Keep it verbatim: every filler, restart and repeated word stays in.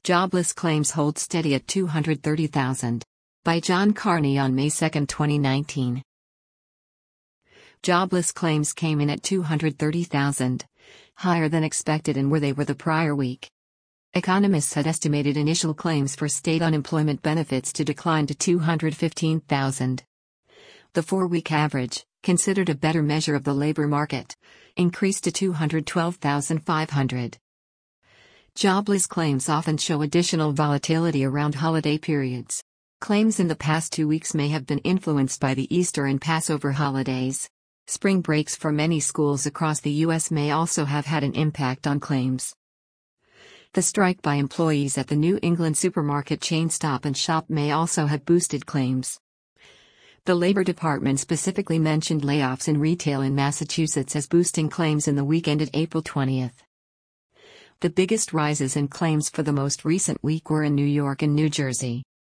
Jobless claims hold steady at two hundred thirty thousand. By John Carney on May second, twenty nineteen. Jobless claims came in at two hundred thirty thousand, higher than expected and where they were the prior week. Economists had estimated initial claims for state unemployment benefits to decline to two hundred fifteen thousand. The four-week average, considered a better measure of the labor market, increased to two hundred twelve thousand five hundred. Jobless claims often show additional volatility around holiday periods. Claims in the past two weeks may have been influenced by the Easter and Passover holidays. Spring breaks for many schools across the U S may also have had an impact on claims. The strike by employees at the New England supermarket chain Stop and Shop may also have boosted claims. The Labor Department specifically mentioned layoffs in retail in Massachusetts as boosting claims in the week ended April twentieth. The biggest rises in claims for the most recent week were in New York and New Jersey.